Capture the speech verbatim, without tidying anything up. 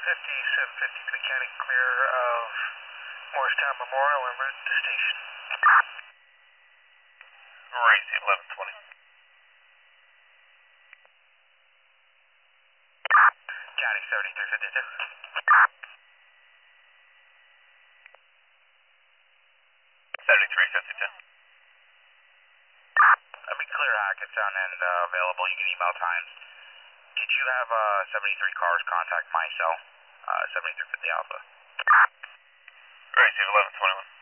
fifty, seven fifty to mechanic, clear of Morristown Memorial en route to station. Racy eleven twenty. County seventy-three fifty-two. seventy-three fifty-two. Let me clear Hackettstown and uh, available. You can email times. Did you have uh, seventy-three cars contact my cell? Uh, seventy-three fifty Alpha. Racy eleven twenty-one.